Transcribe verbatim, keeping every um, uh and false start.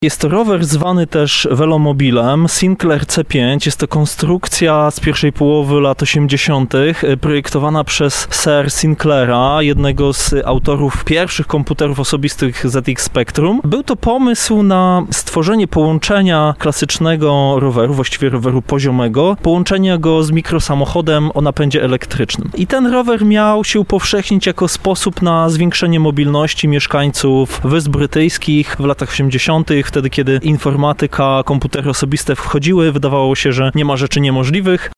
Jest to rower zwany też velomobilem, Sinclair C pięć. Jest to konstrukcja z pierwszej połowy lat osiemdziesiątych, projektowana przez Sir Sinclaira, jednego z autorów pierwszych komputerów osobistych Z X Spectrum. Był to pomysł na stworzenie połączenia klasycznego roweru, właściwie roweru poziomego, połączenia go z mikrosamochodem o napędzie elektrycznym. I ten rower miał się upowszechnić jako sposób na zwiększenie mobilności mieszkańców Wysp Brytyjskich w latach osiemdziesiątych. Wtedy, kiedy informatyka, komputery osobiste wchodziły, wydawało się, że nie ma rzeczy niemożliwych.